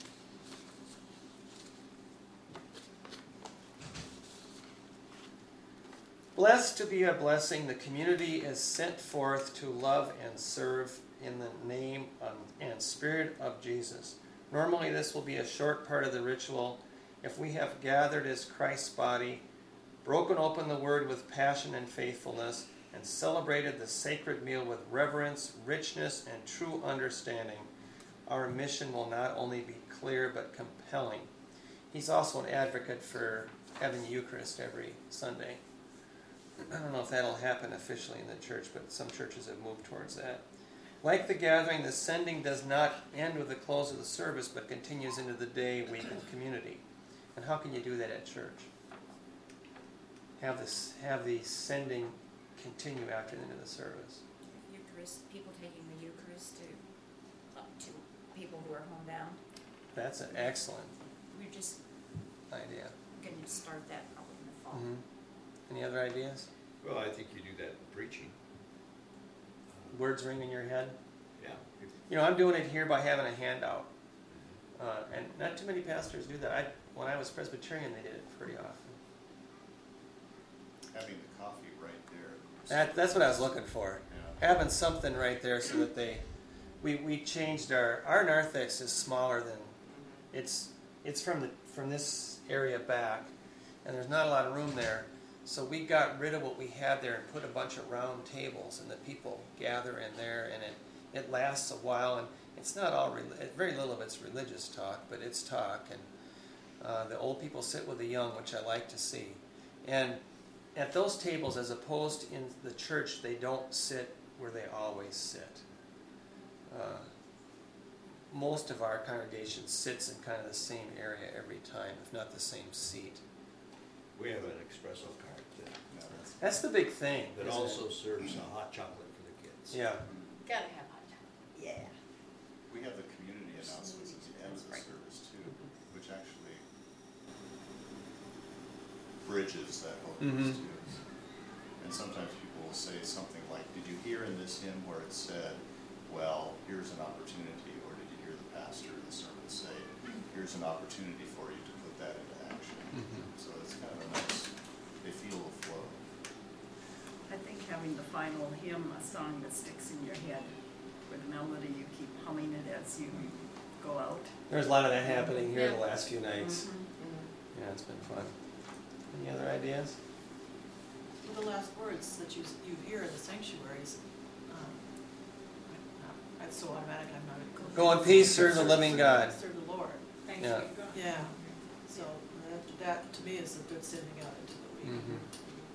Blessed to be a blessing, the community is sent forth to love and serve in the name and spirit of Jesus. Normally this will be a short part of the ritual. If we have gathered as Christ's body, broken open the word with passion and faithfulness, and celebrated the sacred meal with reverence, richness, and true understanding, our mission will not only be clear but compelling. He's also an advocate for having the Eucharist every Sunday. I don't know if that'll happen officially in the church, but some churches have moved towards that. Like the gathering, the sending does not end with the close of the service, but continues into the day, week, and community. And how can you do that at church? Have this, have the sending continue after the end of the service. Eucharist, people taking the Eucharist to, uh, to people who are homebound. That's an excellent We're just idea. going to start that probably in the fall. Mm-hmm. Any other ideas? Well, I think you do that in preaching. Words ring in your head? Yeah. You know, I'm doing it here by having a handout. Uh, and not too many pastors do that. I, when I was Presbyterian, they did it pretty often. Having the coffee right there. That, that's what I was looking for. Yeah. Having something right there so that they, we, we changed our, our narthex is smaller than, it's it's from the from this area back, and there's not a lot of room there. So we got rid of what we had there and put a bunch of round tables, and the people gather in there, and it, it lasts a while, and it's not all, re- very little of it's religious talk, but it's talk, and uh, the old people sit with the young, which I like to see. And at those tables, as opposed in the church, they don't sit where they always sit. Uh, most of our congregation sits in kind of the same area every time, if not the same seat. We have an espresso cart that, That's the big thing. that isn't also it? serves a hot chocolate for the kids. Yeah. Gotta have hot chocolate. Yeah. We have the community announcements at the end of the Right. service too, which actually bridges that whole Mhm. piece too. And sometimes people will say something like, did you hear in this hymn where it said, well, here's an opportunity, or did you hear the pastor of the sermon say, here's an opportunity for you to put that into action. Mhm. So it's kind of a nice, they feel the flow. I think having the final hymn, a song that sticks in your head, with a melody, you keep humming it as you go out. There's a lot of that happening here the Yeah. last few nights. Mhm. Yeah, it's been fun. Any other ideas? The last words that you, you hear in the sanctuaries, um, I- I- it's so automatic, I'm not. Go in peace, serve the living God. Serve the Lord. Thanks Yeah. be to God. Yeah, so that, that to me is a good sending out into the week. Mhm.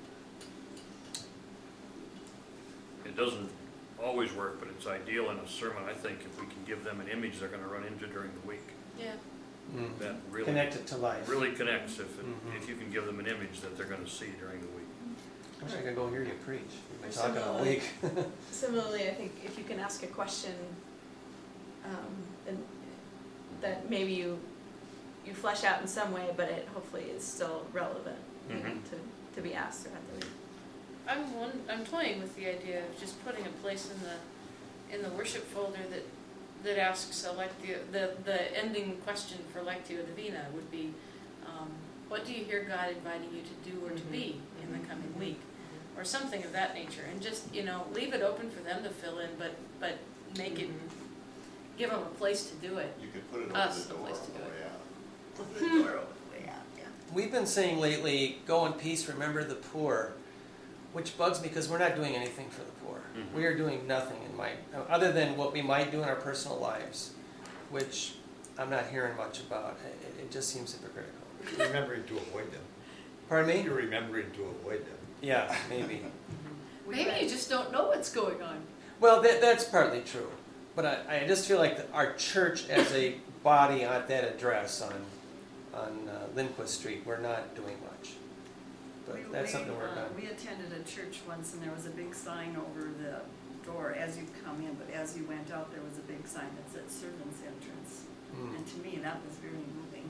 It doesn't always work, but it's ideal in a sermon, I think, if we can give them an image they're gonna run into during the week. Yeah. Mm. That really, Connect it to life. really connects if, it- Mhm. if you can give them an image that they're gonna see during the week. I wish I could go hear you preach. We've been Or talking all similarly- week. Similarly, I think if you can ask a question, um, and that maybe you, you flesh out in some way, but it hopefully is still relevant, you know, Mhm. to, to be asked throughout the week. I'm one, I'm toying with the idea of just putting a place in the, in the worship folder that, that asks Electio, the, the ending question for Lectio Divina would be, um, what do you hear God inviting you to do or to be in the coming week? Or something of that nature, and just, you know, leave it open for them to fill in, but, but make it, give them a place to do it. You could put it over Us, the a door place on to the do way it. out. Put the door over the way out, yeah. We've been saying lately, go in peace, remember the poor, which bugs me because we're not doing anything for the poor. Mhm. We are doing nothing in my, other than what we might do in our personal lives, which I'm not hearing much about. It, it just seems hypocritical. You're remembering to avoid them. Pardon me? You're remembering to avoid them. Yeah, maybe. We Maybe read- you just don't know what's going on. Well, that, that's partly true. But I, I just feel like the, our church as a body at that address on, on uh, Lindquist Street, we're not doing much. But We- that's we, something we're uh, going We attended a church once and there was a big sign over the door as you come in, but as you went out, there was a big sign that said servants entrance. Mm. And to me, that was very moving.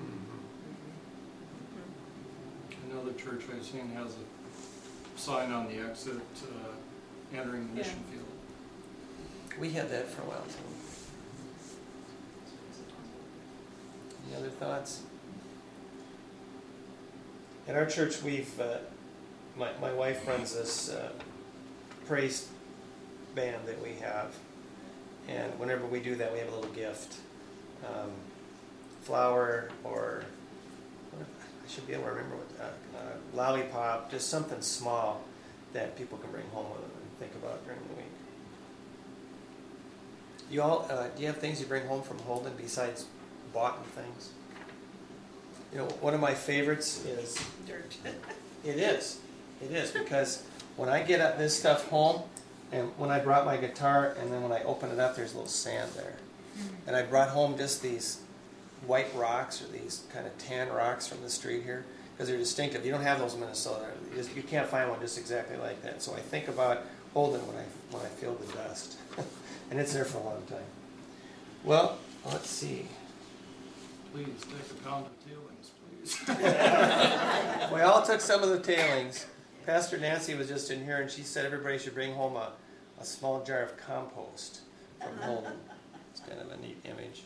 Mhm. Another church I've seen has a sign on the exit, uh, entering the mission field. We had that for a while too. Any other thoughts? At our church, we've, uh, my, my wife runs this uh, praise band that we have. And whenever we do that, we have a little gift. Um, flower or, I should be able to remember what, uh, uh, lollipop, just something small that people can bring home with them and think about during the week. You all, uh, do you have things you bring home from Holden besides bought things? You know, one of my favorites is, Dirt. it is, it is, because when I get at this stuff home, and when I brought my guitar, and then when I open it up, there's a little sand there. And I brought home just these white rocks, or these kind of tan rocks from the street here, because they're distinctive. You don't have those in Minnesota. You, just, you can't find one just exactly like that. So I think about Holden when I, when I feel the dust. And it's there for a long time. Well, let's see. Please take a pound of tailings, please. We all took some of the tailings. Pastor Nancy was just in here, and she said everybody should bring home a, a small jar of compost from Holden. It's kind of a neat image.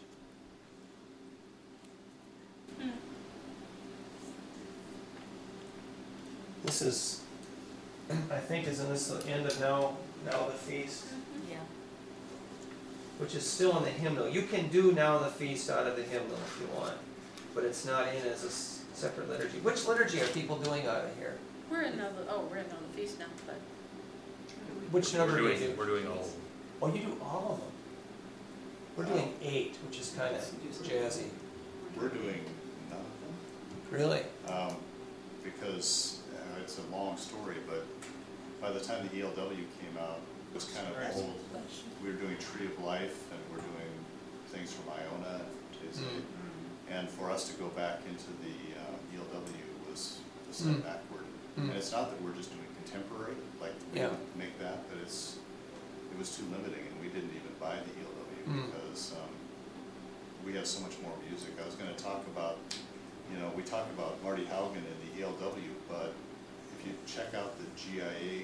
This is, I think, isn't this the end of now, now the feast? Yeah. Which is still in the hymnal. You can do now the feast out of the hymnal if you want, but it's not in as a s- separate liturgy. Which liturgy are people doing out of here? We're in now the, oh, we're in now the feast now, but Which number We're do you doing, do? we're doing all of them. Oh, you do all of them. We're doing eight, which is kind of jazzy. We're doing none of them. Really? Um, because uh, it's a long story, but by the time the E L W came out, it was kind of Right. old. We were doing Tree of Life, and we're doing things from Iona and from Taizé. And for us to go back into the uh, E L W was a step Mm. backward. Mm. And it's not that we're just doing contemporary, like we Yeah. would make that, but it's, it was too limiting, and we didn't even buy the E L W Mm. because um, we have so much more music. I was gonna talk about, you know, we talk about Marty Haugen in the E L W, but if you check out the G I A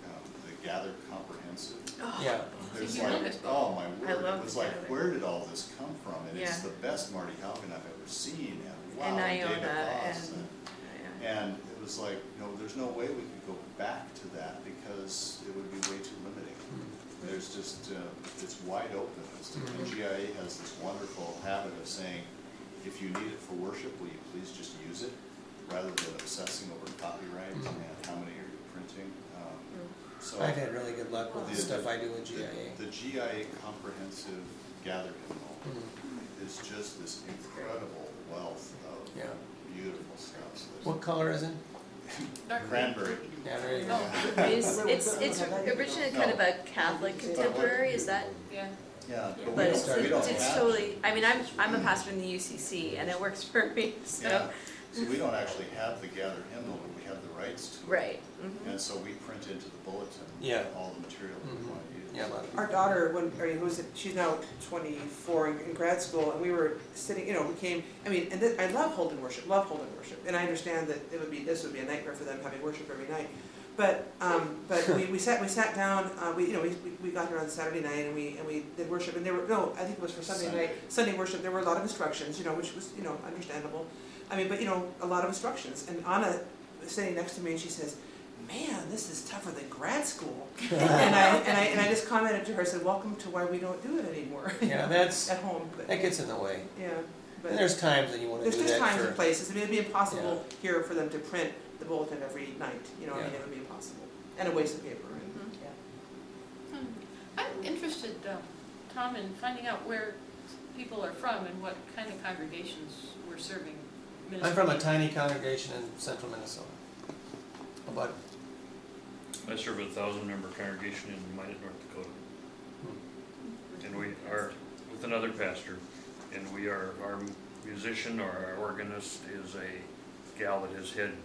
um, the Gather Comprehensive. Yeah. There's You like, love this book. oh my I word, love it was the like, Gather. where did all this come from? And it's Yeah. the best Marty Haugen I've ever seen, and wow, And David Iona Voss. and, And it was like, you know, there's no way we could go back to that because it would be way too limiting. There's just, uh, it's wide open. It's, Mhm. G I A has this wonderful habit of saying, if you need it for worship, will you please just use it, rather than obsessing over copyright Mhm. and how many are you printing. Um, So I've had really good luck with the the- stuff I do with G I A. The the G I A Comprehensive Gather Hymnal Mhm. is just this incredible wealth of Yeah. beautiful stuff. What color is it? Dark Cranberry. Yeah, there you go. Oh, It's, it's, it's originally kind of a Catholic contemporary, is that? yeah. Yeah, but we But it's, don't, we don't it's have, totally, I mean, I'm, I'm a pastor in the U C C and it works for me, yeah, so. so we don't actually have the Gather Hymnal, but we have the rights to it. Right. mhm. And so we print into the bulletin Yeah. all the material we Mhm. want to use. Yeah, a lot of Our daughter, when, I mean, who's, she's now twenty-four in in grad school, and we were sitting, you know, we came, I mean, and this, I love Holden worship, love Holden worship, and I understand that it would be, this would be a nightmare for them having worship every night. But, um, but we, we sat, we sat down, uh, we, you know, we, we- we got here on Saturday night and we, and we did worship, and there were, no, I think it was for Sunday Sunday. night, Sunday worship, there were a lot of instructions, you know, which was, you know, understandable. I mean, but, you know, a lot of instructions, and Anna was sitting next to me and she says, man, this is tougher than grad school. And I, and I, and I just commented to her, said, welcome to why we don't do it anymore. Yeah, that's, At home, but, that gets in the way. yeah, but. And there's times that you wanna do There's that just times and for, places, I mean, it'd be impossible here for them to print the bulletin every night, you know, I mean, Yeah. it would be impossible. And a waste of paper, and, Mhm. yeah. Hmm. I'm interested, um, Tom, in finding out where people are from and what kind of congregations we're serving. I'm from a tiny congregation in central Minnesota. About, I serve a thousand member congregation in Minot, North Dakota. And we are with another pastor, and we are, our musician or our organist is a gal that has had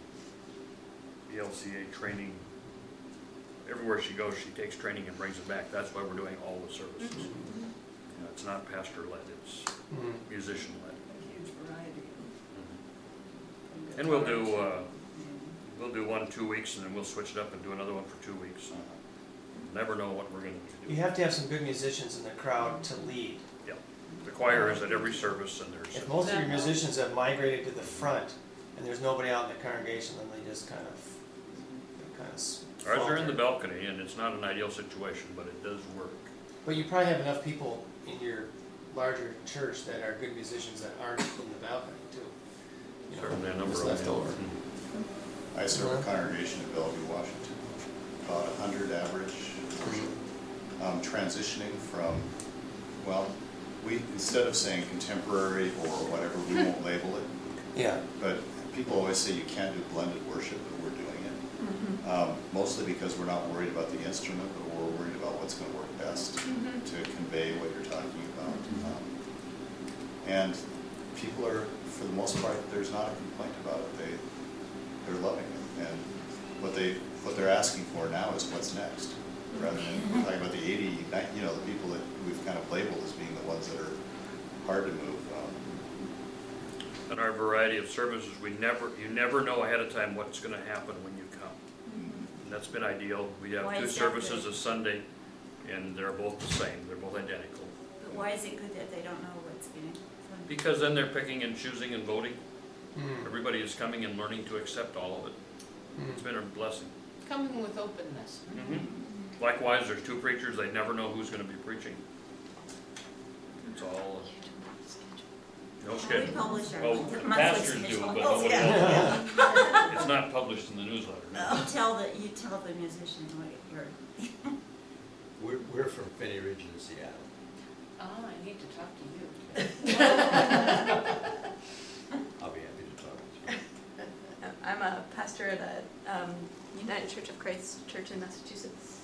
E L C A training. Everywhere she goes, she takes training and brings it back. That's why we're doing all the services. You know, it's not pastor-led, it's mhm. musician-led. A huge variety. Mm-hmm. And we'll do, uh, we'll do one two weeks, and then we'll switch it up and do another one for two weeks. Never know what we're gonna do. You have to have some good musicians in the crowd to lead. Yeah, the choir is at every service, and there's, If most of your musicians have migrated to the front and there's nobody out in the congregation, then they just kind of, they kind of s- ours are in the falter. balcony, and it's not an ideal situation, but it does work. But you probably have enough people in your larger church that are good musicians that aren't in the balcony too. You know, Certainly a number just of left them. over. Mhm. I serve a congregation in Bellevue, Washington, about a hundred average worship, um, transitioning from, well, we, instead of saying contemporary or whatever, we won't label it, Yeah, but people always say you can't do blended worship, but we're doing it. Um, mostly because we're not worried about the instrument, but we're worried about what's gonna work best to convey what you're talking about. Um, And people are, for the most part, there's not a complaint about it. They, they're loving it. And what they, what they're asking for now is what's next. Rather than, we're talking about the eighty, you know, the people that we've kind of labeled as being the ones that are hard to move. Um, And our variety of services, we never, you never know ahead of time what's gonna happen when you come. And that's been ideal. We have Why two is that services good? a Sunday, and they're both the same, they're both identical. But why is it good that they don't know what's going to? Because then they're picking and choosing and voting. Mhm. Everybody is coming and learning to accept all of it. It's Mhm. been a blessing. Coming with openness. Likewise, there's two preachers, they never know who's gonna be preaching. It's all, uh, no We schedule. publish our Well, monthly pastors do, schedule. but Oh, nobody yeah. else. It's not published in the newsletter. no. You tell the, you tell the musician what you're, We're, we're from Finney Ridge in Seattle. Ah, I need to talk to you. I'll be happy to talk with you. I'm a pastor at a um, United Church of Christ church in Massachusetts.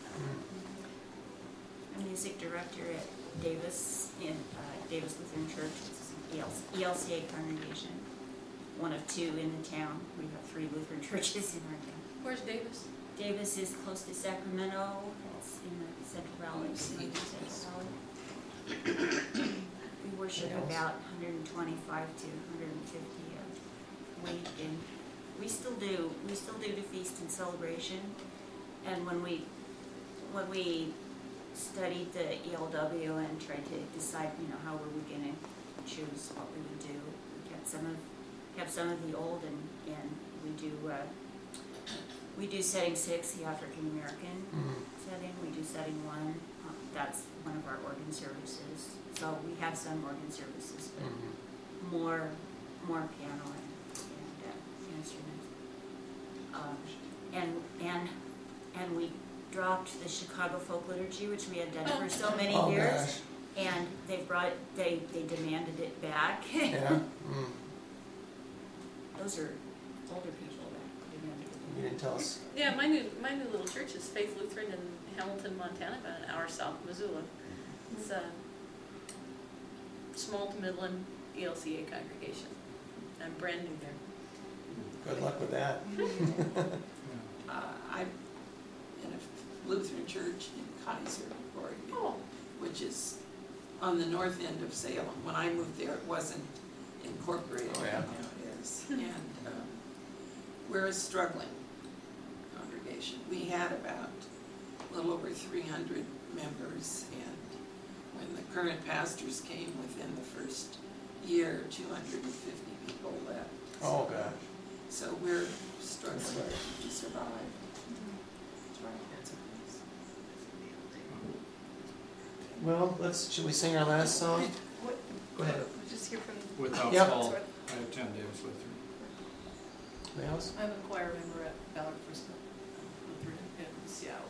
a music director at Davis, in uh, Davis Lutheran Church, which is an E L C A congregation, one of two in the town. We have three Lutheran churches in our town. Where's Davis? Davis is close to Sacramento, it's in the Central Valley, in the Central Valley. We worship about one hundred twenty-five to one hundred fifty a week, and we still do, we still do the feast and celebration. And when we, when we studied the E L W and tried to decide, you know, how were we gonna choose what we would do, we kept some of, kept some of the old and, and we do, uh, we do setting six, the African American Mhm. setting, we do setting one, uh, that's one of our organ services. So we have some organ services, but Mhm. more, more piano and, and uh, instruments. Um, and, and, and we dropped the Chicago Folk Liturgy, which we had done for so many Oh, years. gosh. And they brought, they, they demanded it back. Yeah. Mm. Those are older people that demanded it. You didn't tell us. Yeah, my new, my new little church is Faith Lutheran in Hamilton, Montana, about an hour south of Missoula. It's a small to Midland E L C A congregation. I'm brand new there. Good luck with that. Uh, I'm in a Lutheran church in Kaiser, Oregon, Oh. which is on the north end of Salem. When I moved there, it wasn't incorporated. Oh, yeah. Now it is. And um, we're a struggling congregation. We had about a little over three hundred members, and when the current pastors came within the first year, two hundred fifty people left. Oh, gosh. So we're struggling That's right. to survive. Well, let's, should we sing our last song? What, Go ahead. just hear from. Without Yep. fault, I attend Davis Lutheran. Anybody else? I'm a choir member at Ballard First Lutheran in Seattle.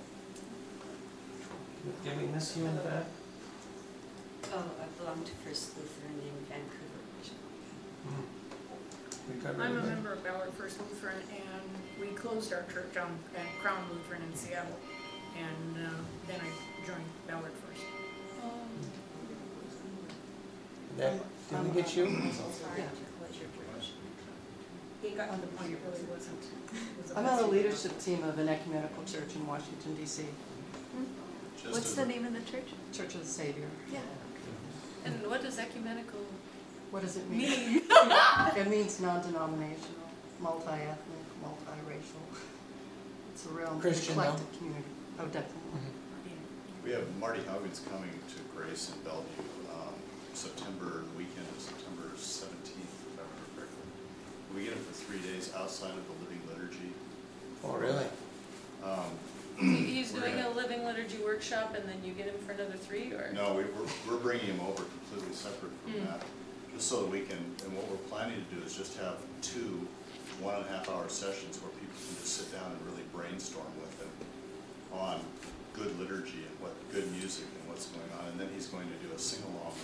Giving this you in the back? Oh, I belong to First Lutheran in Vancouver. Mm. We covered I'm a everything? member of Ballard First Lutheran, and we closed our church on at Crown Lutheran in Seattle, and uh, then I joined Ballard First. That, did we get you? Sorry, what's your church? He got on the point, it really wasn't. It was a I'm on the messy- leadership team of an ecumenical church in Washington, D C, Just What's as the a- name of the church? Church of the Savior. Yeah. And what does ecumenical What does it mean? mean? It means non-denominational, multi-ethnic, multi-racial. It's a real Christian, though? eclectic community. Oh, definitely. Mhm. We have Marty Haugens coming to Grace in Bellevue, um, September, the weekend of September seventeenth, if I remember correctly. We get him for three days outside of the Living Liturgy. Oh, really? Um, He's We're doing a gonna- living liturgy workshop and then you get him for another three, or? No, we, we're, we're bringing him over completely separate from Mm. that, just so that we can, and what we're planning to do is just have two one and a half hour sessions where people can just sit down and really brainstorm with him on good liturgy and what good music and what's going on, and then he's going to do a sing-along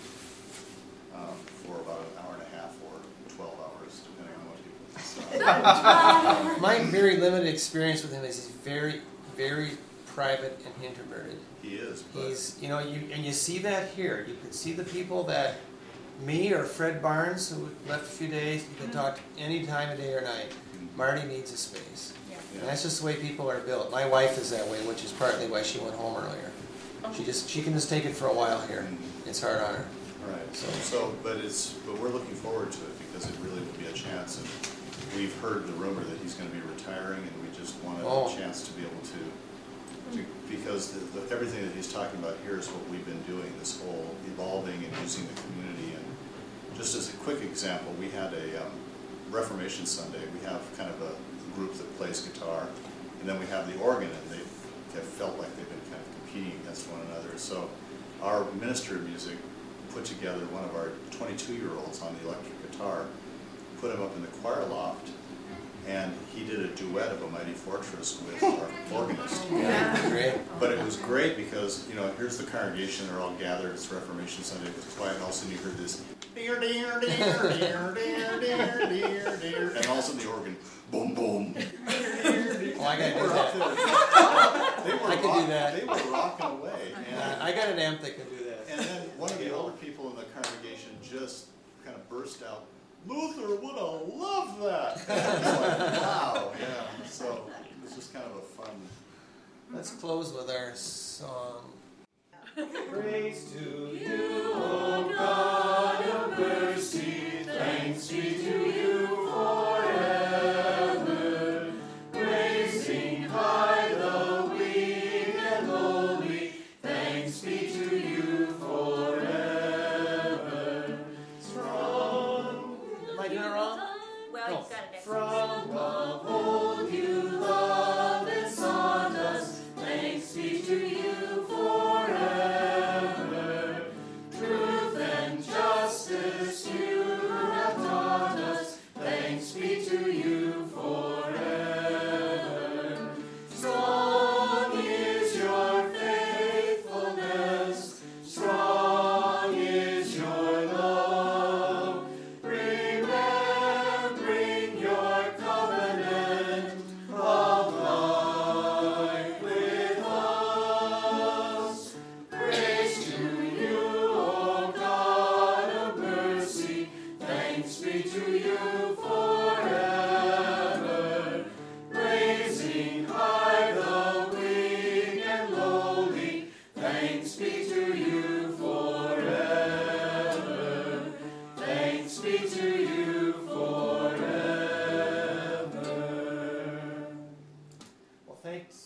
um, for about an hour and a half or twelve hours, depending on what people decide. My very limited experience with him is he's very, very private and introverted. He is, but He's, you know, you and you see that here. You can see the people that me or Fred Barnes, who left a few days, you can talk any time of day or night. Marty needs a space. yeah. And that's just the way people are built. My wife is that way, which is partly why she went home earlier. Oh. She just she can just take it for a while here. It's hard on her. Right, So- so, but it's, but we're looking forward to it because it really will be a chance, and we've heard the rumor that he's gonna be retiring, and we just wanted Oh. a chance to be able to, to, because the, the, everything that he's talking about here is what we've been doing, this whole evolving and using the community, and just as a quick example, we had a, um, Reformation Sunday, we have kind of a group that plays guitar, and then we have the organ, and they have felt like they've been kind of competing against one another, so our minister of music put together one of our twenty-two-year-olds on the electric guitar, put him up in the choir loft, and he did a duet of A Mighty Fortress with our organist. Yeah, great. But it was great because, you know, here's the congregation, they're all gathered, it's Reformation Sunday, it's quiet, and all of a sudden you heard this, dear, dear, dear, dear, dear, dear, dear, dear, and all of a sudden the organ, boom, boom. Oh, I gotta They do were up that. there. They were I could do rock- that. They were rocking away. And, Uh, I got an amp that can do that. and then one of the older people in the congregation just kind of burst out, Luther would have loved that. And I was like, wow, yeah. So it was just kind of a fun. Let's close with our song. Praise to you, O God of mercy, thanks be to you forever, raising high the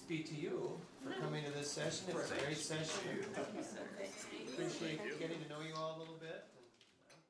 be to you for coming to this session. It's a great session. Appreciate getting to know you all a little bit.